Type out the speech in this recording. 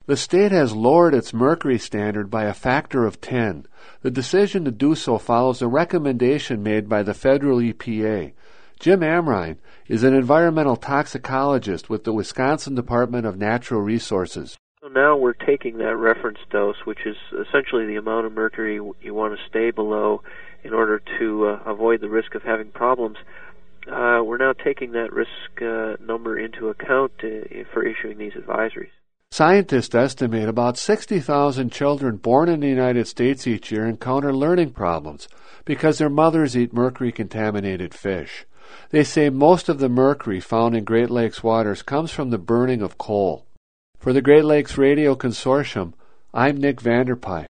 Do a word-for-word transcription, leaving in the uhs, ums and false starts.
The state has lowered its mercury standard by a factor of ten. The decision to do so follows a recommendation made by the federal E P A. Jim Amrine is an environmental toxicologist with the Wisconsin Department of Natural Resources. So now we're taking that reference dose, which is essentially the amount of mercury you want to stay below in order to uh, avoid the risk of having problems. Uh, we're now taking that risk uh, number into account uh, for issuing these advisories. Scientists estimate about sixty thousand children born in the United States each year encounter learning problems because their mothers eat mercury-contaminated fish. They say most of the mercury found in Great Lakes waters comes from the burning of coal. For the Great Lakes Radio Consortium, I'm Nick Vanderpye.